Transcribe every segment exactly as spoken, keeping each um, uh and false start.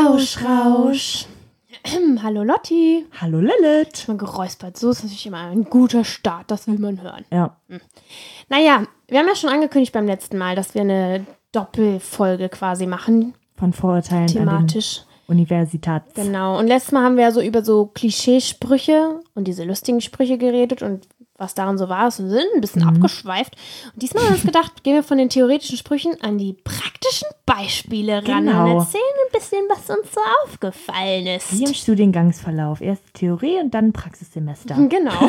Rausch, Rausch. Hallo Lotti. Hallo Lilith. Mal geräuspert. So ist natürlich immer ein guter Start. Das will man hören. Ja. Hm. Naja, wir haben ja schon angekündigt beim letzten Mal, dass wir eine Doppelfolge quasi machen. Von Vorurteilen thematisch. An den Universitats. Genau. Und letztes Mal haben wir ja so über so Klischeesprüche und diese lustigen Sprüche geredet und was daran so war, sind ein bisschen mhm. abgeschweift. Und diesmal haben wir uns gedacht, gehen wir von den theoretischen Sprüchen an die praktischen Beispiele ran genau. und erzählen ein bisschen, was uns so aufgefallen ist. Wie im Studiengangsverlauf. Erst Theorie und dann Praxissemester. Genau.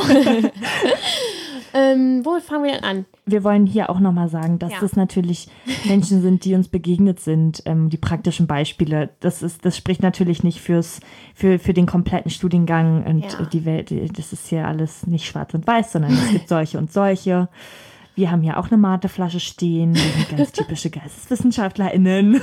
ähm, wo fangen wir denn an? Wir wollen hier auch nochmal sagen, dass ja. das natürlich Menschen sind, die uns begegnet sind, ähm, die praktischen Beispiele. Das ist, das spricht natürlich nicht fürs, für, für den kompletten Studiengang und ja. die Welt. Das ist hier alles nicht schwarz und weiß, sondern es gibt solche und solche. Wir haben hier auch eine Mateflasche stehen. Wir sind ganz typische GeisteswissenschaftlerInnen.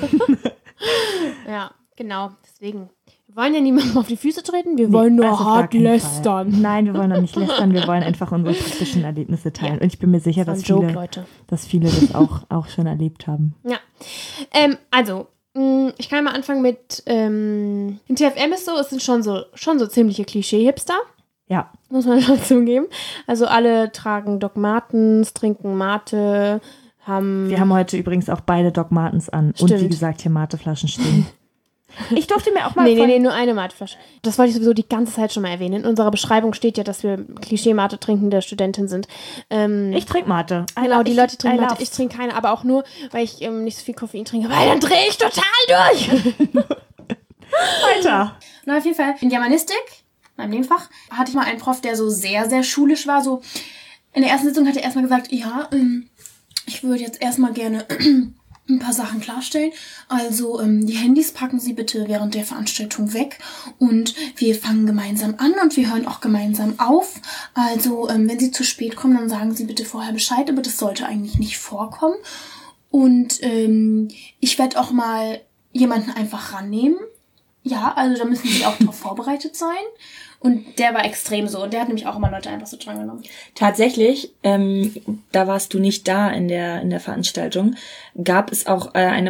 Ja, genau. Deswegen. Wir wollen ja niemandem auf die Füße treten, wir nee, wollen nur also hart lästern. Fall. Nein, wir wollen doch nicht lästern, wir wollen einfach unsere praktischen Erlebnisse teilen. Ja. Und ich bin mir sicher, dass viele, Joke, dass viele das auch, auch schon erlebt haben. Ja, ähm, also, mh, ich kann mal anfangen mit, ähm, in T F M ist so, es sind schon so, schon so ziemliche Klischee-Hipster. Ja. Muss man schon zugeben. Also alle tragen Doc Martens, trinken Mate, haben... Wir haben heute übrigens auch beide Doc Martens an. Stimmt. Und wie gesagt, hier Mateflaschen stehen. Ich durfte mir auch mal... Nee, nee, nee, nur eine Mateflasche. Das wollte ich sowieso die ganze Zeit schon mal erwähnen. In unserer Beschreibung steht ja, dass wir Klischee-Mate trinkende Studentin sind. Ähm, ich trinke Mate. Genau, die ich, Leute trinken Mate. Ich trinke keine, aber auch nur, weil ich ähm, nicht so viel Koffein trinke. Weil dann drehe ich total durch. Weiter. Na, auf jeden Fall in Germanistik, meinem Nebenfach, hatte ich mal einen Prof, der so sehr, sehr schulisch war. So in der ersten Sitzung hat er erstmal gesagt, ja, ähm, ich würde jetzt erstmal gerne... ein paar Sachen klarstellen. Also ähm, die Handys packen Sie bitte während der Veranstaltung weg und wir fangen gemeinsam an und wir hören auch gemeinsam auf. Also ähm, wenn Sie zu spät kommen, dann sagen Sie bitte vorher Bescheid, aber das sollte eigentlich nicht vorkommen. Und ähm, ich werde auch mal jemanden einfach rannehmen. Ja, also da müssen Sie auch drauf vorbereitet sein. Und der war extrem so. Und der hat nämlich auch immer Leute einfach so drangenommen. Tatsächlich, ähm, da warst du nicht da in der in der Veranstaltung, gab es auch äh, eine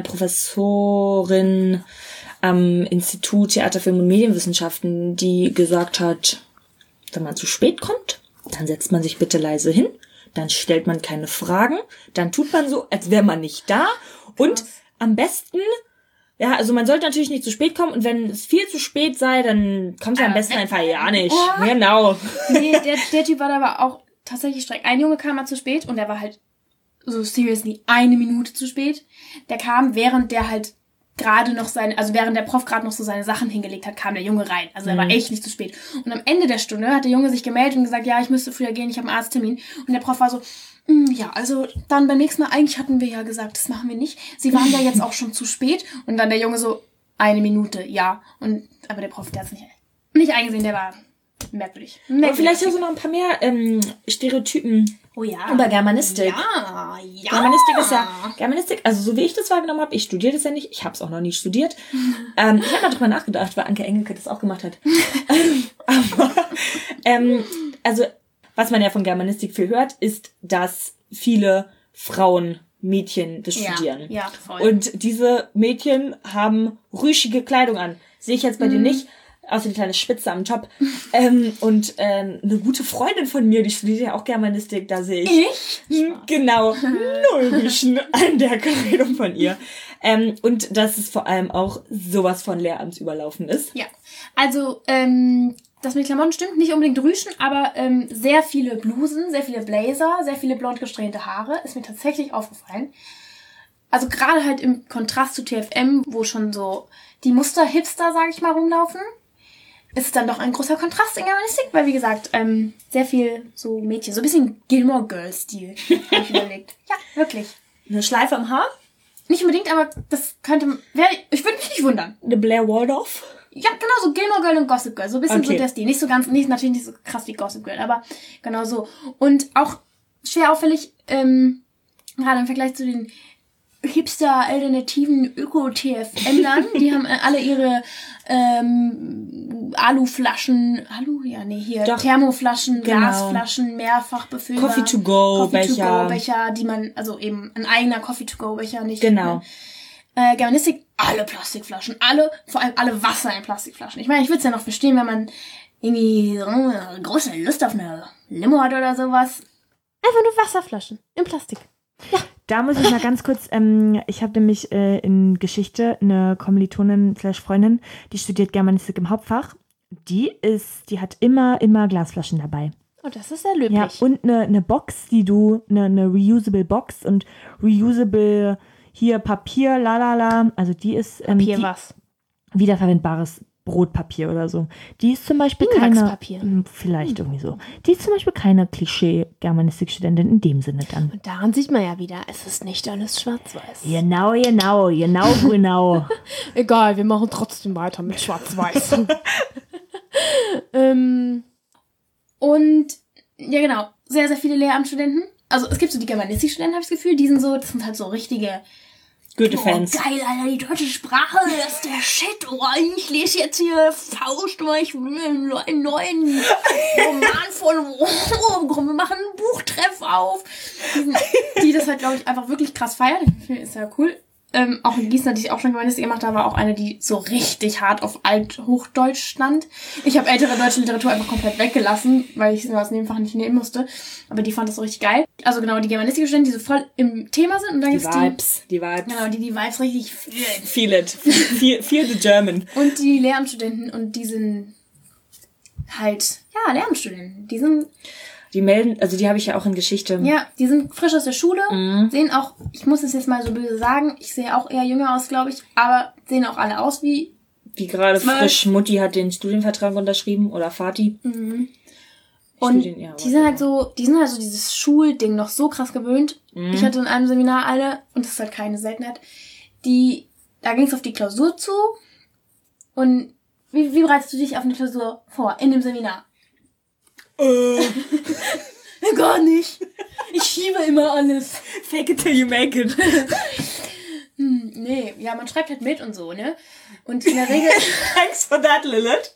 Professorin am Institut Theater, Film und Medienwissenschaften, die gesagt hat, wenn man zu spät kommt, dann setzt man sich bitte leise hin, dann stellt man keine Fragen, dann tut man so, als wäre man nicht da. Und Krass. Am besten... Ja, also man sollte natürlich nicht zu spät kommen und wenn es viel zu spät sei, dann kommt es am besten einfach ja nicht. Oh. Genau. Nee, der, der Typ war da aber auch tatsächlich streng. Ein Junge kam mal zu spät und der war halt so seriously eine Minute zu spät. Der kam, während der halt gerade noch seine, also während der Prof gerade noch so seine Sachen hingelegt hat, kam der Junge rein. Also er mhm. war echt nicht zu spät. Und am Ende der Stunde hat der Junge sich gemeldet und gesagt, ja, ich müsste früher gehen, ich habe einen Arzttermin. Und der Prof war so, ja, also dann beim nächsten Mal, eigentlich hatten wir ja gesagt, das machen wir nicht. Sie waren ja jetzt auch schon zu spät. Und dann der Junge so, eine Minute, ja. Und aber der Prof, der hat es nicht, nicht eingesehen, der war merkwürdig. merkwürdig. Aber vielleicht hast du noch ein paar mehr ähm, Stereotypen oh ja. über Germanistik. Ja, ja. Germanistik ist ja, Germanistik, also so wie ich das wahrgenommen habe, ich studiere das ja nicht, ich habe es auch noch nie studiert. ähm, ich habe mal drüber nachgedacht, weil Anke Engelke das auch gemacht hat. aber, ähm, also was man ja von Germanistik viel hört, ist, dass viele Frauen Mädchen das ja, studieren. Ja, voll. Und diese Mädchen haben rüschige Kleidung an. Sehe ich jetzt bei mm. dir nicht, außer die kleine Spitze am Top. ähm, und ähm, eine gute Freundin von mir, die studiert ja auch Germanistik, da sehe ich. Ich? Genau, null Rüschen an der Kleidung von ihr. Ähm, und dass es vor allem auch sowas von Lehramtsüberlaufen ist. Ja, also ähm, das mit Klamotten stimmt, nicht unbedingt Rüschen, aber ähm, sehr viele Blusen, sehr viele Blazer, sehr viele blond gesträhnte Haare, ist mir tatsächlich aufgefallen. Also gerade halt im Kontrast zu T F M, wo schon so die Muster-Hipster, sag ich mal, rumlaufen, ist es dann doch ein großer Kontrast in Germanistik, weil wie gesagt, ähm, sehr viel so Mädchen, so ein bisschen Gilmore Girls-Stil, habe ich überlegt. Ja, wirklich. Eine Schleife am Haar? Nicht unbedingt, aber das könnte, wär, ich würde mich nicht wundern. Eine Blair Waldorf? Ja, genau, so Gilmore Girl und Gossip Girl. So ein bisschen Okay. so der Stil. Nicht so ganz, nicht, natürlich nicht so krass wie Gossip Girl, aber genau so. Und auch schwer auffällig, ähm, gerade im Vergleich zu den Hipster-alternativen Öko-T F M-Lern, die haben äh, alle ihre ähm, Aluflaschen, Alu, ja, nee, hier, Doch. Thermoflaschen, Genau. Glasflaschen, mehrfach befüllbar. Coffee-to-go-Becher. Coffee-to-go-Becher, die man, also eben ein eigener Coffee-to-go-Becher, nicht. Genau. Ne? Äh, Germanistik, alle Plastikflaschen, alle, vor allem alle Wasser in Plastikflaschen. Ich meine, ich würde es ja noch verstehen, wenn man irgendwie so eine große Lust auf eine Limo hat oder sowas. Einfach nur Wasserflaschen in Plastik. Ja. Da muss ich mal ganz kurz, ähm, ich habe nämlich äh, in Geschichte eine Kommilitonin slash Freundin, die studiert Germanistik im Hauptfach. Die ist, die hat immer, immer Glasflaschen dabei. Oh, das ist sehr löblich. Ja, und eine, eine Box, die du, eine, eine reusable Box und reusable hier Papier, lalala, also die ist ähm, Papier die, was? wiederverwendbares Brotpapier oder so. Die ist zum Beispiel keine, Bienenwachspapier. Hm, vielleicht irgendwie so. Die ist zum Beispiel keine Klischee-Germanistikstudentin in dem Sinne dann. Und daran sieht man ja wieder, es ist nicht alles schwarz-weiß. Genau, genau, genau, genau. Egal, wir machen trotzdem weiter mit schwarz-weiß. ähm, Und, ja genau, sehr, sehr viele Lehramtsstudenten. Also es gibt so die Germanistikstudenten, habe ich das Gefühl, die sind so, das sind halt so richtige Goethe-Fans. Oh, geil, Alter, die deutsche Sprache, das ist der Shit. Oh, ich lese jetzt hier Faust, weil ich will einen neuen Roman von Rom. Wir machen einen Buchtreff auf. Die das halt, glaube ich, einfach wirklich krass feiert. Ist ja cool. Ähm, auch in Gießen hatte ich auch schon Germanistik gemacht, da war auch eine, die so richtig hart auf Althochdeutsch stand. Ich habe ältere deutsche Literatur einfach komplett weggelassen, weil ich was nebenfach nicht nehmen musste. Aber die fand das so richtig geil. Also genau, die Germanistik-Studenten, die so voll im Thema sind. Und dann Die gibt's Vibes, die Vibes. Genau, die die Vibes richtig fühlen. Feel it. Feel, feel the German. Und die Lehramtsstudenten, und die sind halt, ja, Lehramtsstudenten. Die sind, Die melden, also die habe ich ja auch in Geschichte. ja, die sind frisch aus der Schule, Mhm. sehen auch, ich muss es jetzt mal so böse sagen, ich sehe auch eher jünger aus, glaube ich, aber sehen auch alle aus wie, Wie gerade Zwölf. frisch. Mutti hat den Studienvertrag unterschrieben oder Vati. mhm. Und Studien- ja, die sind halt so, die sind halt so dieses Schulding noch so krass gewöhnt. Mhm. Ich hatte in einem Seminar eine, und das ist halt keine Seltenheit, die, da ging es auf die Klausur zu, und wie, wie bereitest du dich auf eine Klausur vor, in dem Seminar? Äh, Gar nicht. Ich schiebe immer alles. fake it till you make it. Hm, nee, ja, man schreibt halt mit und so, ne? Und in der Regel, Thanks for that, Lilith.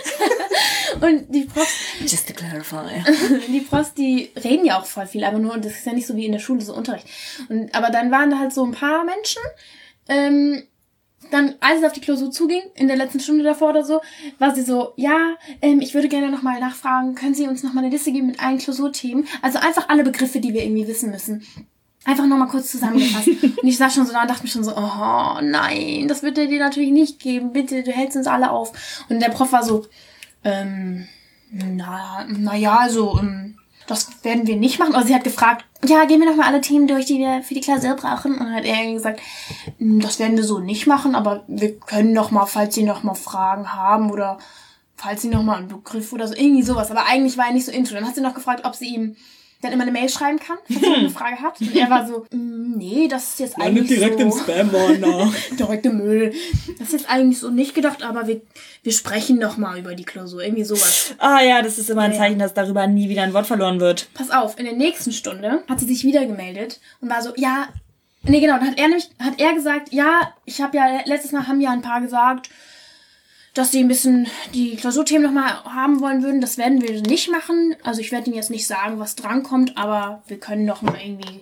und die Profs, Just to clarify. die Profs, die reden ja auch voll viel, aber nur, und das ist ja nicht so wie in der Schule, so Unterricht. Und, aber dann waren da halt so ein paar Menschen, ähm, dann, als es auf die Klausur zuging, in der letzten Stunde davor oder so, war sie so, ja, ähm, ich würde gerne nochmal nachfragen, können Sie uns nochmal eine Liste geben mit allen Klausurthemen? Also einfach alle Begriffe, die wir irgendwie wissen müssen. Einfach nochmal kurz zusammengefasst. Und ich saß schon so da und dachte mir schon so, oh nein, das wird er dir natürlich nicht geben. Bitte, du hältst uns alle auf. Und der Prof war so, ähm, na, na ja, also, ähm, das werden wir nicht machen. Also sie hat gefragt, ja, gehen wir nochmal alle Themen durch, die wir für die Klausur brauchen. Und dann hat er irgendwie gesagt, das werden wir so nicht machen, aber wir können noch mal, falls Sie noch mal Fragen haben oder falls Sie noch mal einen Begriff oder so, irgendwie sowas. Aber eigentlich war er nicht so into. Dann hat sie noch gefragt, ob sie ihm dann immer eine Mail schreiben kann, falls er eine Frage hat. Und er war so, mm, nee, das ist jetzt eigentlich direkt so... im Spam-Ordner. Direkt im Müll. Das ist jetzt eigentlich so nicht gedacht, aber wir, wir sprechen noch mal über die Klausur. Irgendwie sowas. Ah ja, das ist immer ein Ja, Zeichen, dass darüber nie wieder ein Wort verloren wird. Pass auf, in der nächsten Stunde hat sie sich wieder gemeldet und war so, ja, nee, genau, dann hat er nämlich, hat er gesagt, ja, ich habe ja, letztes Mal haben ja ein paar gesagt, dass sie ein bisschen die Klausurthemen nochmal haben wollen würden. Das werden wir nicht machen. Also ich werde Ihnen jetzt nicht sagen, was drankommt, aber wir können noch mal irgendwie,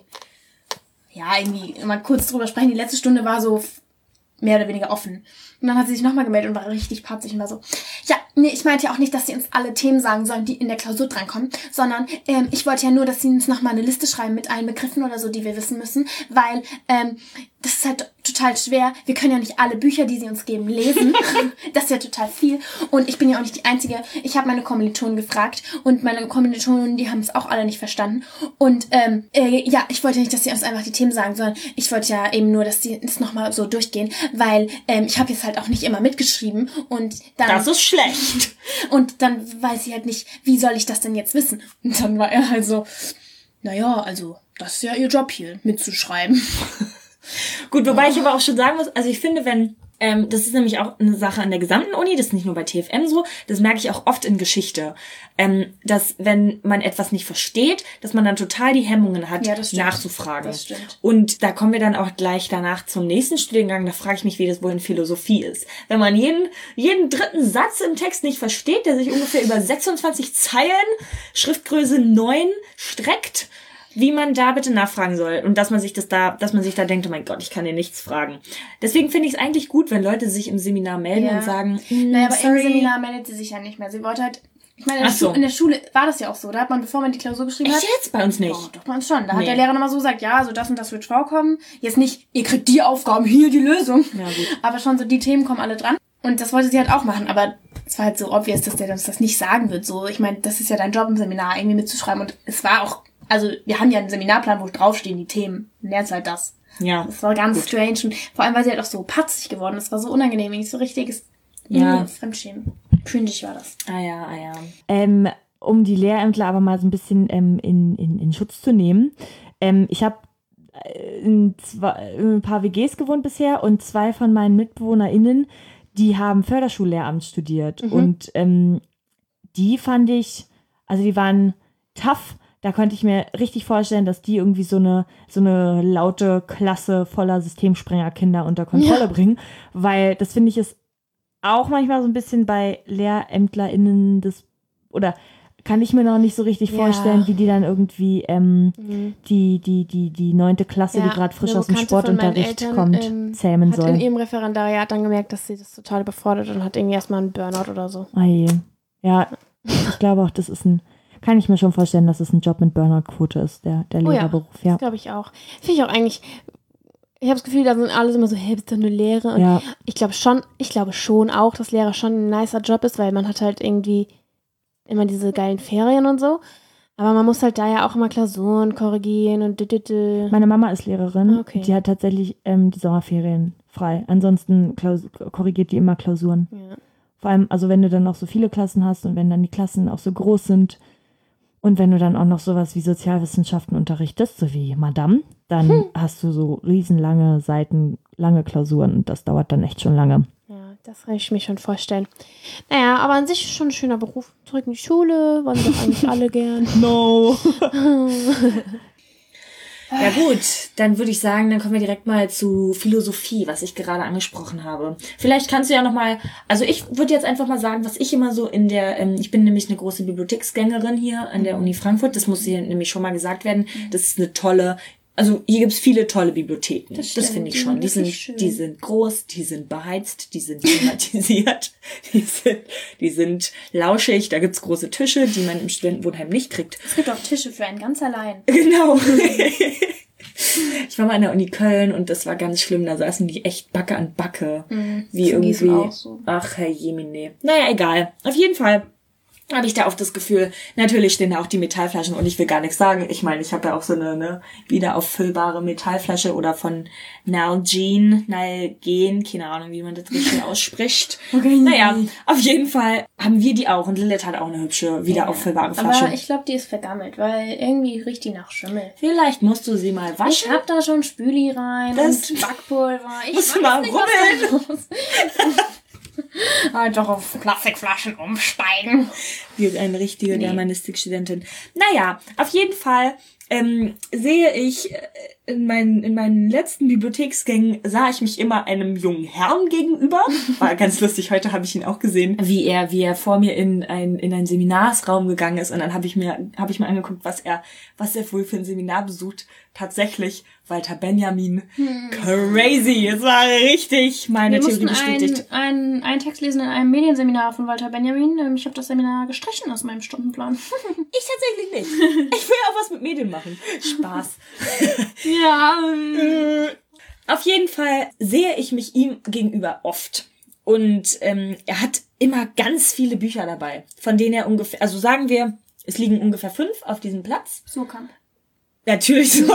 ja, irgendwie mal kurz drüber sprechen. Die letzte Stunde war so mehr oder weniger offen. Und dann hat sie sich nochmal gemeldet und war richtig patzig und war so, ja, nee, ich meinte ja auch nicht, dass sie uns alle Themen sagen sollen, die in der Klausur drankommen, sondern ähm, ich wollte ja nur, dass sie uns nochmal eine Liste schreiben mit allen Begriffen oder so, die wir wissen müssen, weil ähm, das ist halt total schwer. Wir können ja nicht alle Bücher, die sie uns geben, lesen. Das ist ja total viel. Und ich bin ja auch nicht die Einzige. Ich habe meine Kommilitonen gefragt und meine Kommilitonen, die haben es auch alle nicht verstanden. Und ähm, äh, ja, ich wollte nicht, dass sie uns einfach die Themen sagen sollen. Ich wollte ja eben nur, dass sie das nochmal so durchgehen, weil ähm, ich habe jetzt halt auch nicht immer mitgeschrieben. Und dann Das ist schlecht. und dann weiß ich halt nicht, wie soll ich das denn jetzt wissen? Und dann war er halt so, naja, also das ist ja ihr Job hier, mitzuschreiben. Gut, wobei ich aber auch schon sagen muss, also ich finde, wenn, ähm, das ist nämlich auch eine Sache an der gesamten Uni, das ist nicht nur bei T F M so, das merke ich auch oft in Geschichte, ähm, dass wenn man etwas nicht versteht, dass man dann total die Hemmungen hat, Ja, das stimmt. nachzufragen. Das stimmt. Und da kommen wir dann auch gleich danach zum nächsten Studiengang, da frage ich mich, wie das wohl in Philosophie ist. Wenn man jeden, jeden dritten Satz im Text nicht versteht, der sich ungefähr über sechsundzwanzig Zeilen, Schriftgröße neun, streckt, wie man da bitte nachfragen soll und dass man sich das da, dass man sich da denkt, oh mein Gott, ich kann dir nichts fragen. Deswegen finde ich es eigentlich gut, wenn Leute sich im Seminar melden Ja. und sagen, Naja, aber sorry. im Seminar meldet sie sich ja nicht mehr. Sie wollte halt, ich meine, in der, Ach so. Schu- in der Schule war das ja auch so. Da hat man, bevor man die Klausur geschrieben hat, Echt jetzt? Bei uns nicht. Oh, doch bei uns schon. Da hat Nee. der Lehrer nochmal so gesagt, ja, so das und das wird vorkommen. Jetzt nicht, ihr kriegt die Aufgaben, hier die Lösung. Ja, gut. Aber schon so, die Themen kommen alle dran. Und das wollte sie halt auch machen. Aber es war halt so obvious, dass der uns das nicht sagen wird. So, ich meine, das ist ja dein Job im Seminar, irgendwie mitzuschreiben. Und es war auch, also wir haben ja einen Seminarplan, wo draufstehen die Themen. Und lernst halt das. Ja. Das war ganz strange. Und vor allem, weil sie halt auch so patzig geworden ist. Das war so unangenehm. Nicht so richtiges Ja. mm, Fremdschämen. Cringy war das. Ah ja, ah ja. Ähm, um die Lehrämtler aber mal so ein bisschen ähm, in, in, in Schutz zu nehmen. Ähm, ich habe in, zwei- in ein paar W Gs gewohnt bisher und zwei von meinen MitbewohnerInnen, die haben Förderschullehramt studiert. Mhm. Und ähm, die fand ich, also die waren tough. Da konnte ich mir richtig vorstellen, dass die irgendwie so eine, so eine laute Klasse voller Systemsprengerkinder unter Kontrolle Ja. bringen. Weil das finde ich ist auch manchmal so ein bisschen bei LehrämtlerInnen das, oder kann ich mir noch nicht so richtig Ja. vorstellen, wie die dann irgendwie ähm, Mhm. die, die, die, die neunte Klasse, Ja, die gerade frisch eine aus dem Bekannte von meinen Sportunterricht Eltern, kommt, ähm, zähmen Hat in soll. ihrem Referendariat dann gemerkt, dass sie das total überfordert und hat irgendwie erstmal einen Burnout oder so. Oh je. Ja, ich glaube auch, das ist ein, kann ich mir schon vorstellen, dass es ein Job mit Burnout-Quote ist, der, der Oh ja, Lehrerberuf. Ja. Das glaube ich auch. Finde ich auch eigentlich, ich habe das Gefühl, da sind alle immer so, hey, bist du eine Lehre? Und Ja. ich glaube schon, ich glaube schon auch, dass Lehrer schon ein nicer Job ist, weil man hat halt irgendwie immer diese geilen Ferien und so. Aber man muss halt da ja auch immer Klausuren korrigieren und düdüdü. Meine Mama ist Lehrerin. Okay. Die hat tatsächlich ähm, die Sommerferien frei. Ansonsten Klaus- korrigiert die immer Klausuren. Ja. Vor allem, also wenn du dann noch so viele Klassen hast und wenn dann die Klassen auch so groß sind und wenn du dann auch noch sowas wie Sozialwissenschaften unterrichtest, so wie Madame, dann Hm. hast du so riesenlange Seiten, lange Klausuren und das dauert dann echt schon lange. Ja, das kann ich mir schon vorstellen. Naja, aber an sich ist schon ein schöner Beruf. Zurück in die Schule, wollen wir doch eigentlich alle gern. No! Ja gut, dann würde ich sagen, dann kommen wir direkt mal zu Philosophie, was ich gerade angesprochen habe. Vielleicht kannst du ja noch mal, also ich würde jetzt einfach mal sagen, was ich immer so in der, ähm, ich bin nämlich eine große Bibliotheksgängerin hier an der Uni Frankfurt, das muss hier nämlich schon mal gesagt werden, das ist eine tolle, also hier gibt's viele tolle Bibliotheken, das, Das finde ich stimmt, schon. Die die sind, sind schön. die sind groß, die sind beheizt, die sind klimatisiert, die sind, die sind lauschig, da gibt's große Tische, die man im Studentenwohnheim nicht kriegt. Es gibt auch Tische für einen ganz allein. Genau. Ich war mal an der Uni Köln und das war ganz schlimm. Da saßen die echt Backe an Backe. Mhm. Wie Das ist in Gießen irgendwie. auch so. Ach, Herr Jemine. Naja, egal. Auf jeden Fall habe ich da auch das Gefühl, natürlich stehen da auch die Metallflaschen und ich will gar nichts sagen. Ich meine, ich habe ja auch so eine, ne, wieder auffüllbare Metallflasche oder von Nalgene, Nalgene, keine Ahnung, wie man das richtig ausspricht. Okay. Naja, auf jeden Fall haben wir die auch und Lilith hat auch eine hübsche, wieder auffüllbare Flasche. Aber ich glaube, die ist vergammelt, weil irgendwie riecht die nach Schimmel. Vielleicht musst du sie mal Ich waschen. hab da schon Spüli rein Das- und Backpulver. Ich Musst du weiß mal nicht, was da los ist. Halt doch auf Plastikflaschen umsteigen. Wie eine richtige Germanistikstudentin. Naja, auf jeden Fall ähm, sehe ich äh, in meinen, in meinen letzten Bibliotheksgängen sah ich mich immer einem jungen Herrn gegenüber. War ganz lustig, heute habe ich ihn auch gesehen, wie er, wie er vor mir in ein, in einen Seminarsraum gegangen ist und dann habe ich mir, habe ich mir angeguckt, was er, was er wohl für ein Seminar besucht. Tatsächlich Walter Benjamin. Crazy. Es war richtig meine Wir Theorie mussten bestätigt. einen, einen, einen Text lesen in einem Medienseminar von Walter Benjamin. Ähm, Ich habe das Seminar gestrichen aus meinem Stundenplan. Ich tatsächlich nicht. Ich will auch was mit Medien machen. Spaß. Ja. Auf jeden Fall sehe ich mich ihm gegenüber oft. Und ähm, er hat immer ganz viele Bücher dabei, von denen er ungefähr, also sagen wir, es liegen ungefähr fünf auf diesem Platz. So kann. Natürlich sogar.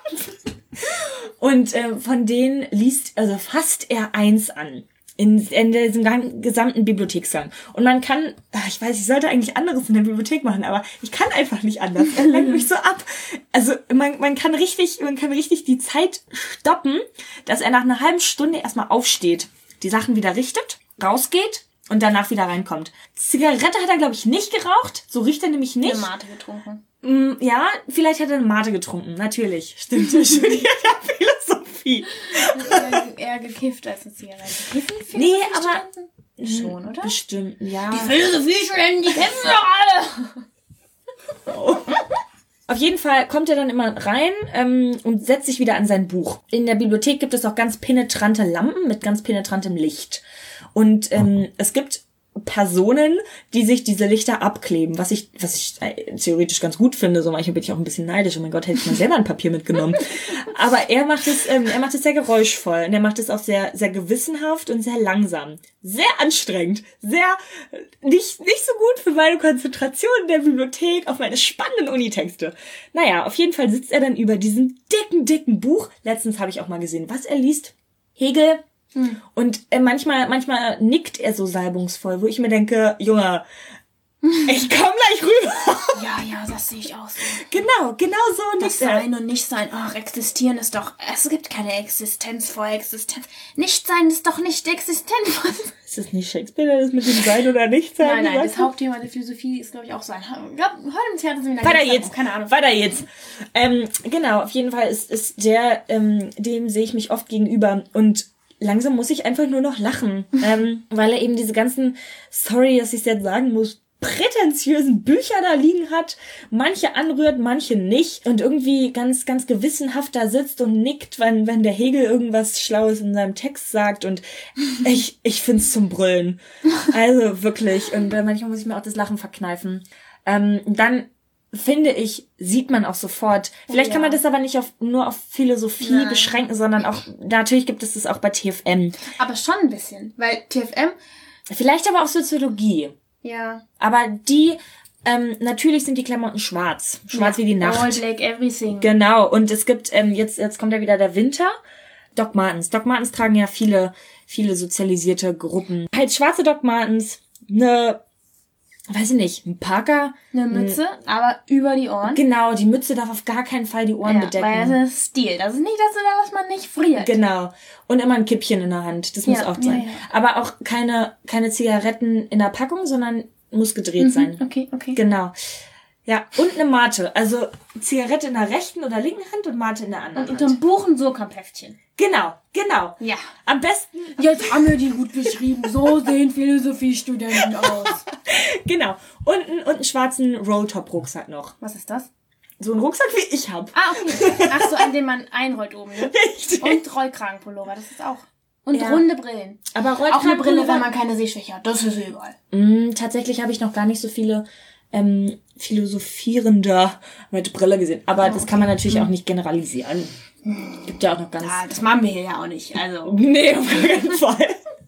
Und äh, von denen liest, also fasst er eins an. In, in diesem gan- gesamten Bibliotheksgang. Und man kann, ach, ich weiß, ich sollte eigentlich anderes in der Bibliothek machen, aber ich kann einfach nicht anders. Er lenkt mich so ab. Also man, man kann richtig, man kann richtig die Zeit stoppen, dass er nach einer halben Stunde erstmal aufsteht, die Sachen wieder richtet, rausgeht und danach wieder reinkommt. Zigarette hat er, glaube ich, nicht geraucht. So riecht er nämlich nicht. Eine Mate getrunken. Mm, ja, vielleicht hat er eine Mate getrunken. Natürlich. Stimmt. Er studiert ja Philosophie. eher, eher gekifft als eine Zigarette. Kiffen Nee, Philosophiestudenten? aber- Schon, oder? Bestimmt, ja. Philosophiestudenten, die kämpfen doch alle. Auf jeden Fall kommt er dann immer rein ähm, und setzt sich wieder an sein Buch. In der Bibliothek gibt es auch ganz penetrante Lampen mit ganz penetrantem Licht. Und ähm, es gibt Personen, die sich diese Lichter abkleben, was ich was ich äh, theoretisch ganz gut finde. So manchmal bin ich auch ein bisschen neidisch. Oh mein Gott, hätte ich mal selber ein Papier mitgenommen. Aber er macht es ähm, er macht es sehr geräuschvoll und er macht es auch sehr sehr gewissenhaft und sehr langsam. Sehr anstrengend. Sehr nicht nicht so gut für meine Konzentration in der Bibliothek auf meine spannenden Unitexte. Naja, auf jeden Fall sitzt er dann über diesem dicken, dicken Buch. Letztens habe ich auch mal gesehen, was er liest. Hegel. Hm. Und äh, manchmal manchmal nickt er so salbungsvoll, wo ich mir denke, Junge, ich komm gleich rüber. Ja, ja, das sehe ich auch so. Genau, genau so Das nickt er. Sein und Nicht-Sein. Ach, existieren ist doch... Es gibt keine Existenz vor Existenz. Nicht-Sein ist doch nicht Existenz. Ist das nicht Shakespeare, der das mit dem Sein oder Nicht-Sein? Nein, nein, gesagt das hat? Hauptthema der Philosophie ist, glaube ich, auch Sein. Ich glaube, heute im Theaterseminar... Weiter geht's jetzt, darum. Keine Ahnung. weiter jetzt. Ähm, genau, auf jeden Fall ist, ist der, ähm, dem sehe ich mich oft gegenüber und langsam muss ich einfach nur noch lachen, ähm, weil er eben diese ganzen, sorry, dass ich es jetzt sagen muss, prätentiösen Bücher da liegen hat, manche anrührt, manche nicht und irgendwie ganz, ganz gewissenhaft da sitzt und nickt, wenn, wenn der Hegel irgendwas Schlaues in seinem Text sagt und ich, ich find's zum Brüllen. Also wirklich und äh, manchmal muss ich mir auch das Lachen verkneifen. Ähm, dann finde ich, sieht man auch sofort. Vielleicht ja. kann man das aber nicht auf, nur auf Philosophie Nein. beschränken, sondern auch, natürlich gibt es das auch bei T F M. Aber schon ein bisschen. Weil T F M... Vielleicht aber auch Soziologie. Ja. Aber die, ähm, natürlich sind die Klamotten schwarz. Schwarz ja. wie die Nacht. All black everything. Genau. Und es gibt, ähm, jetzt, jetzt kommt ja wieder der Winter. Doc Martens. Doc Martens tragen ja viele, viele sozialisierte Gruppen. Halt schwarze Doc Martens, eine, weiß ich nicht, ein Parker. Eine Mütze, aber über die Ohren. Genau, die Mütze darf auf gar keinen Fall die Ohren Ja, bedecken. weil das ist Stil. Das ist nicht dazu da, dass man nicht friert. Genau. Und immer ein Kippchen in der Hand. Das muss Ja, auch sein. ja, ja. Aber auch keine, keine Zigaretten in der Packung, sondern muss gedreht Mhm, sein. okay, okay. Genau. Ja, und eine Mate. Also Zigarette in der rechten oder linken Hand und Mate in der anderen Und Hand. unterm Buch ein Sokampäftchen. Genau, genau. Ja. Am besten, Jetzt haben wir die gut beschrieben. So sehen Philosophiestudenten aus. genau. Und, einen- und einen schwarzen Rolltop-Rucksack noch. Was ist das? So ein Rucksack, wie ich hab. Ah, okay. Ach so, an dem man einrollt oben, ne? Richtig. Und Rollkragenpullover, das ist auch. Und Ja. runde Brillen. Aber Auch eine Brille, Rollkragenpullover- wenn man keine Sehschwäche hat. Das ist egal. Mm, tatsächlich habe ich noch gar nicht so viele ähm, Philosophierende mit Brille gesehen. Aber das kann man natürlich auch nicht generalisieren. Gibt ja auch noch ganz... Ja, das machen wir hier ja auch nicht. Also. Nee, auf gar keinen Fall.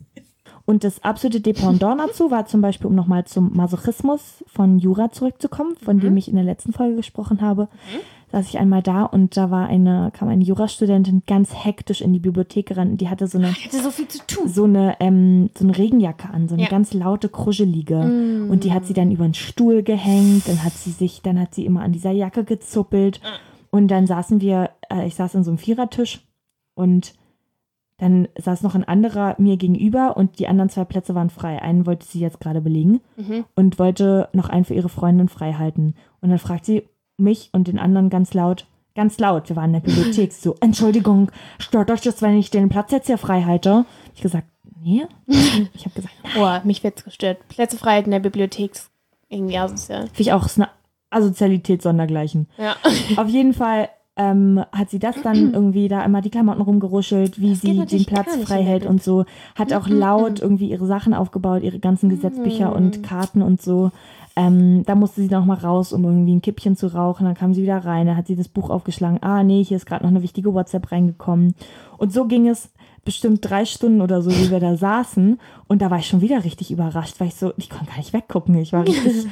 Und das absolute Dependant dazu war zum Beispiel, um nochmal zum Masochismus von Jura zurückzukommen, von dem ich in der letzten Folge gesprochen habe, saß ich einmal da und da war eine, kam eine Jurastudentin ganz hektisch in die Bibliothek gerannt und die hatte so eine, Ich hatte so viel zu tun. so eine, ähm, so eine Regenjacke an, so eine Ja. ganz laute, kruschelige. Und die hat sie dann über den Stuhl gehängt, dann hat sie sich, dann hat sie immer an dieser Jacke gezuppelt. Und dann saßen wir, äh, ich saß an so einem Vierertisch und dann saß noch ein anderer mir gegenüber und die anderen zwei Plätze waren frei. Einen wollte sie jetzt gerade belegen Mhm. und wollte noch einen für ihre Freundin frei halten. Und dann fragt sie mich und den anderen ganz laut, ganz laut, wir waren in der Bibliothek, so, Entschuldigung, stört euch das, wenn ich den Platz jetzt hier frei halte? Ich gesagt, nee. Ich habe gesagt, nein. Oh, mich wird's gestört. Plätzefreiheit in der Bibliothek ist irgendwie asozial. Finde ich auch, ist eine Asozialität sondergleichen. Ja. Auf jeden Fall ähm, hat sie das dann irgendwie da immer die Klamotten rumgeruschelt, wie geht sie den natürlich Platz gar nicht frei in der hält und so. Hat auch laut irgendwie ihre Sachen aufgebaut, ihre ganzen Gesetzbücher und Karten und so. Ähm, da musste sie noch mal raus, um irgendwie ein Kippchen zu rauchen. Dann kam sie wieder rein, dann hat sie das Buch aufgeschlagen. Ah, nee, hier ist gerade noch eine wichtige WhatsApp reingekommen. Und so ging es bestimmt drei Stunden oder so, wie wir da saßen. Und da war ich schon wieder richtig überrascht, weil ich so, ich konnte gar nicht weggucken. Ich war richtig,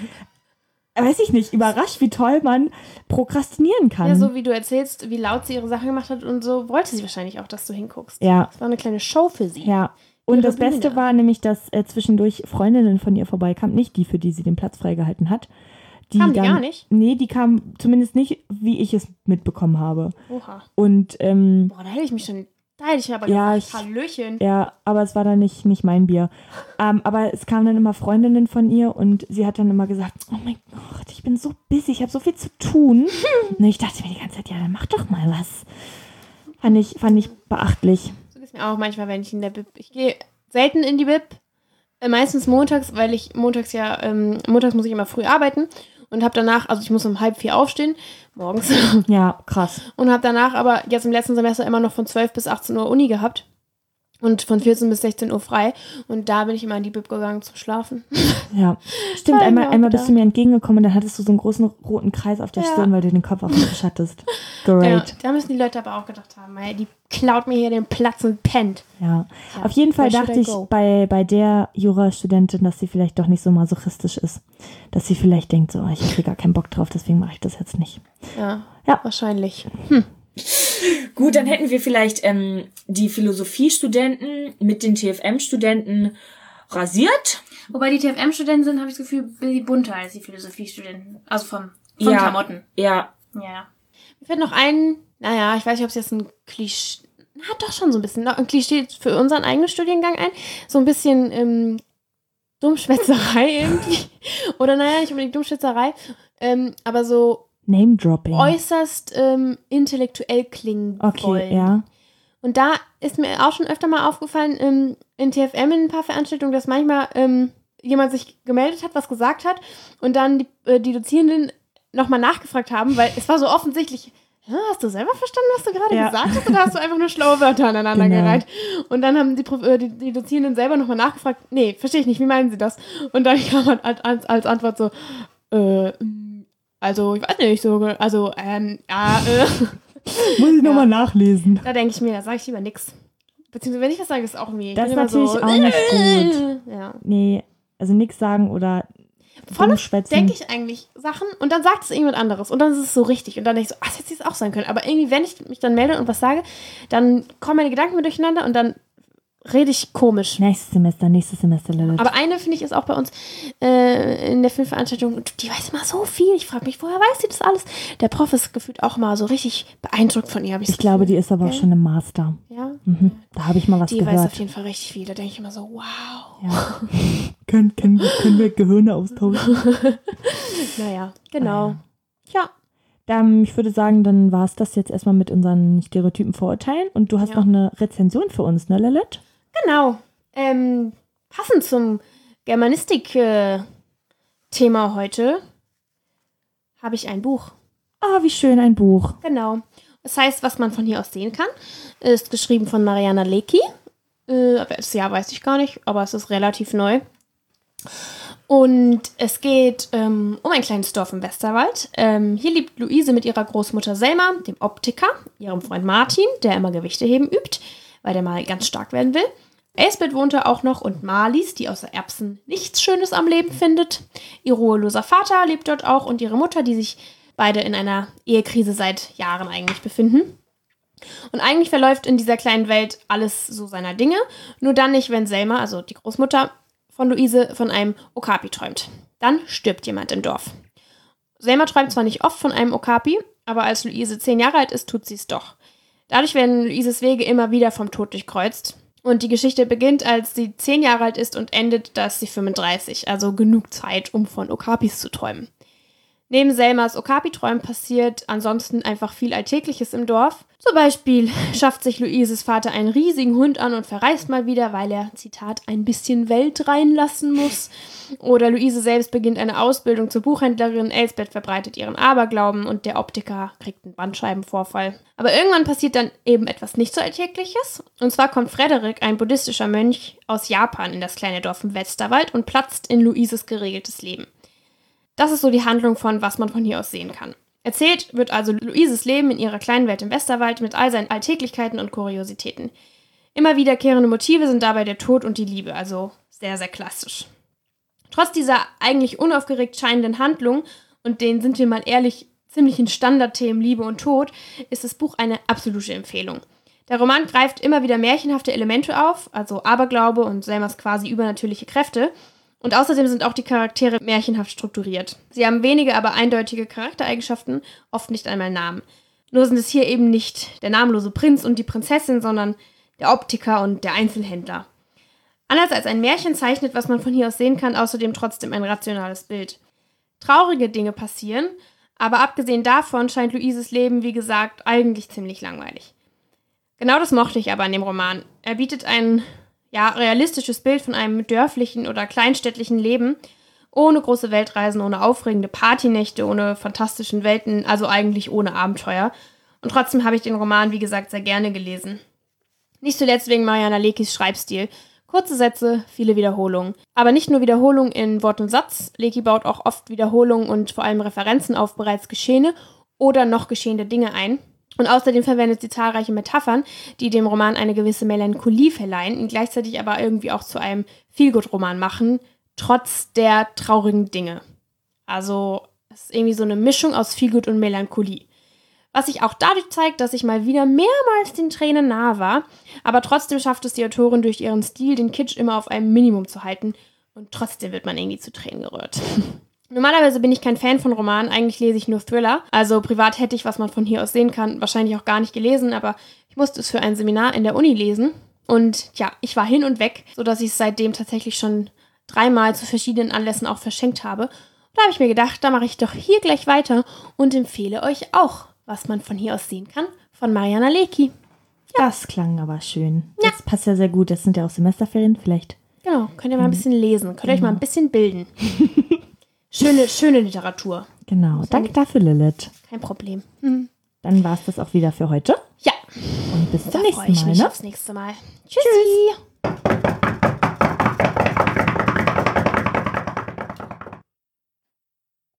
weiß ich nicht, überrascht, wie toll man prokrastinieren kann. Ja, so wie du erzählst, wie laut sie ihre Sache gemacht hat und so, wollte sie wahrscheinlich auch, dass du hinguckst. Ja. Das war eine kleine Show für sie. Ja. Und Ihre das Beste Bühne. war nämlich, dass äh, zwischendurch Freundinnen von ihr vorbeikamen, nicht die, für die sie den Platz freigehalten hat. Die Kamen die dann, gar nicht? Nee, die kamen zumindest nicht, wie ich es mitbekommen habe. Oha. Und ähm, Boah, da hätte ich mich schon, da hätte ich aber Ja, gesagt, ich- Hallöchen. ja, aber es war dann nicht, nicht mein Bier. Ähm, aber es kamen dann immer Freundinnen von ihr und sie hat dann immer gesagt, oh mein Gott, ich bin so busy, ich habe so viel zu tun. Und ich dachte mir die ganze Zeit, ja, dann mach doch mal was. Fand ich, fand ich beachtlich. So geht's mir auch manchmal, wenn ich in der Bib, ich gehe selten in die Bib, äh, meistens montags, weil ich montags ja, ähm, montags muss ich immer früh arbeiten und habe danach, also ich muss um halb vier aufstehen, morgens. Ja, krass. Und habe danach aber jetzt im letzten Semester immer noch von zwölf bis achtzehn Uhr Uni gehabt. Und von vierzehn bis sechzehn Uhr frei. Und da bin ich immer in die Bib gegangen zum Schlafen. Ja, stimmt. Ja, Einmal, genau, einmal da. bist du mir entgegengekommen und dann hattest du so einen großen roten Kreis auf der Ja. Stirn, weil du den Kopf auf mich hattest. Ja, Great. da müssen die Leute aber auch gedacht haben, ey, die klaut mir hier den Platz und pennt. Ja. Ja. Auf jeden Fall Where should dachte I ich go? bei, bei der Jurastudentin, dass sie vielleicht doch nicht so masochistisch ist. Dass sie vielleicht denkt, so, ich habe hier gar keinen Bock drauf, deswegen mache ich das jetzt nicht. Ja, Ja. wahrscheinlich. Gut, dann hätten wir vielleicht ähm, die Philosophiestudenten mit den T F M-Studenten rasiert. Wobei die T F M-Studenten sind, habe ich das Gefühl, ein bisschen bunter als die Philosophiestudenten. Also vom, von Ja. Klamotten. Ja, Ja, ja. Mir fällt noch ein, naja, ich weiß nicht, ob es jetzt ein Klischee, na doch schon so ein bisschen, ein Klischee für unseren eigenen Studiengang ein. So ein bisschen ähm, Dummschwätzerei irgendwie. Oder naja, nicht unbedingt Dummschwätzerei, ähm, aber so Name-Dropping. äußerst ähm, intellektuell klingen Okay, wollen. ja. Und da ist mir auch schon öfter mal aufgefallen, ähm, in T F M in ein paar Veranstaltungen, dass manchmal ähm, jemand sich gemeldet hat, was gesagt hat und dann die, äh, die Dozierenden nochmal nachgefragt haben, weil es war so offensichtlich, "Hä, hast du selber verstanden, was du gerade Ja. gesagt hast, oder hast du einfach nur schlaue Wörter aneinander Genau. gereiht?" Und dann haben die, Prof- äh, die, die Dozierenden selber nochmal nachgefragt, nee, verstehe ich nicht, wie meinen sie das? Und dann kam halt als, als, als Antwort so, äh, also, ich weiß nicht, so, also, ähm, ja, äh. Muss ich Ja. nochmal nachlesen. Da denke ich mir, da sage ich lieber nix. Beziehungsweise, wenn ich was sage, ist auch irgendwie. ich Das bin ist immer natürlich so, auch nicht gut. Ja. Nee, also nichts sagen oder Voll oft rumschwätzen. denke ich eigentlich Sachen und dann sagt es irgendjemand anderes und dann ist es so richtig und dann denke ich so, ach, das hätte es auch sein können. Aber irgendwie, wenn ich mich dann melde und was sage, dann kommen meine Gedanken mir durcheinander und dann rede ich komisch. Nächstes Semester, nächstes Semester, Lilith. Aber eine, finde ich, ist auch bei uns äh, in der Filmveranstaltung, und die weiß immer so viel. Ich frage mich, woher weiß sie das alles? Der Prof ist gefühlt auch mal so richtig beeindruckt von ihr. Hab ich ich das glaube, die Gefühl. ist aber auch Okay. schon im Master. Ja, Mhm. Da habe ich mal was die weiß gehört. auf jeden Fall richtig viel. Da denke ich immer so, wow. Ja. können, können, können wir Gehirne austauschen? Naja, genau. Ah, Ja. Ähm, ich würde sagen, dann war es das jetzt erstmal mit unseren Stereotypen Vorurteilen. Und du hast Ja. noch eine Rezension für uns, ne, Lilith? Genau. Ähm, passend zum Germanistik-Thema heute habe ich ein Buch. Ah, wie schön, ein Buch. Genau. Das heißt, was man von hier aus sehen kann, ist geschrieben von Mariana Lecki. Äh, das Jahr weiß ich gar nicht, aber es ist relativ neu. Und es geht ähm, um ein kleines Dorf im Westerwald. Ähm, hier lebt Luise mit ihrer Großmutter Selma, dem Optiker, ihrem Freund Martin, der immer Gewichte heben übt, weil der mal ganz stark werden will. Elsbeth wohnt da auch noch und Marlies, die außer Erbsen nichts Schönes am Leben findet. Ihr ruheloser Vater lebt dort auch und ihre Mutter, die sich beide in einer Ehekrise seit Jahren eigentlich befinden. Und eigentlich verläuft in dieser kleinen Welt alles so seiner Dinge, nur dann nicht, wenn Selma, also die Großmutter von Luise, von einem Okapi träumt. Dann stirbt jemand im Dorf. Selma träumt zwar nicht oft von einem Okapi, aber als Luise zehn Jahre alt ist, tut sie es doch. Dadurch werden Luises Wege immer wieder vom Tod durchkreuzt. Und die Geschichte beginnt, als sie zehn Jahre alt ist und endet, dass sie fünfunddreißig, also genug Zeit, um von Okapis zu träumen. Neben Selmas Okapi-Träumen passiert ansonsten einfach viel Alltägliches im Dorf. Zum Beispiel schafft sich Luises Vater einen riesigen Hund an und verreist mal wieder, weil er, Zitat, ein bisschen Welt reinlassen muss. Oder Luise selbst beginnt eine Ausbildung zur Buchhändlerin, Elsbeth verbreitet ihren Aberglauben und der Optiker kriegt einen Bandscheibenvorfall. Aber irgendwann passiert dann eben etwas nicht so Alltägliches. Und zwar kommt Frederik, ein buddhistischer Mönch aus Japan, in das kleine Dorf im Westerwald und platzt in Luises geregeltes Leben. Das ist so die Handlung von, was man von hier aus sehen kann. Erzählt wird also Luises Leben in ihrer kleinen Welt im Westerwald mit all seinen Alltäglichkeiten und Kuriositäten. Immer wiederkehrende Motive sind dabei der Tod und die Liebe, also sehr, sehr klassisch. Trotz dieser eigentlich unaufgeregt scheinenden Handlung und den, sind wir mal ehrlich, ziemlichen Standardthemen Liebe und Tod, ist das Buch eine absolute Empfehlung. Der Roman greift immer wieder märchenhafte Elemente auf, also Aberglaube und Selmas quasi übernatürliche Kräfte. Und außerdem sind auch die Charaktere märchenhaft strukturiert. Sie haben wenige, aber eindeutige Charaktereigenschaften, oft nicht einmal Namen. Nur sind es hier eben nicht der namenlose Prinz und die Prinzessin, sondern der Optiker und der Einzelhändler. Anders als ein Märchen zeichnet, was man von hier aus sehen kann, außerdem trotzdem ein rationales Bild. Traurige Dinge passieren, aber abgesehen davon scheint Luises Leben, wie gesagt, eigentlich ziemlich langweilig. Genau das mochte ich aber an dem Roman. Er bietet ein ja, realistisches Bild von einem dörflichen oder kleinstädtlichen Leben Ohne große Weltreisen, ohne aufregende Partynächte, ohne fantastischen Welten, also eigentlich ohne Abenteuer. Und trotzdem habe ich den Roman, wie gesagt, sehr gerne gelesen. Nicht zuletzt wegen Mariana Lekis Schreibstil. Kurze Sätze, viele Wiederholungen. Aber nicht nur Wiederholungen in Wort und Satz. Leki baut auch oft Wiederholungen und vor allem Referenzen auf bereits geschehene oder noch geschehene Dinge ein. Und außerdem verwendet sie zahlreiche Metaphern, die dem Roman eine gewisse Melancholie verleihen und gleichzeitig aber irgendwie auch zu einem Feelgood-Roman machen, trotz der traurigen Dinge. Also es ist irgendwie so eine Mischung aus Feelgood und Melancholie. Was sich auch dadurch zeigt, dass ich mal wieder mehrmals den Tränen nahe war, aber trotzdem schafft es die Autorin durch ihren Stil, den Kitsch immer auf einem Minimum zu halten und trotzdem wird man irgendwie zu Tränen gerührt. Normalerweise bin ich kein Fan von Romanen, eigentlich lese ich nur Thriller. Also privat hätte ich, was man von hier aus sehen kann, wahrscheinlich auch gar nicht gelesen, aber ich musste es für ein Seminar in der Uni lesen. Und ja, ich war hin und weg, sodass ich es seitdem tatsächlich schon dreimal zu verschiedenen Anlässen auch verschenkt habe. Und da habe ich mir gedacht, da mache ich doch hier gleich weiter und empfehle euch auch, was man von hier aus sehen kann, von Mariana Leki. Ja. Das klang aber schön. Ja. Das passt ja sehr gut, das sind ja auch Semesterferien, vielleicht. Genau, könnt ihr mal ein bisschen lesen, könnt ihr genau. euch mal ein bisschen bilden. Schöne, schöne Literatur. Genau, danke dafür, Lilith. Kein Problem. Mhm. Dann war es das auch wieder für heute. Ja. Und bis da zum nächsten freue ich Mal. mich Ne? aufs nächste Mal. Tschüssi. Tschüss.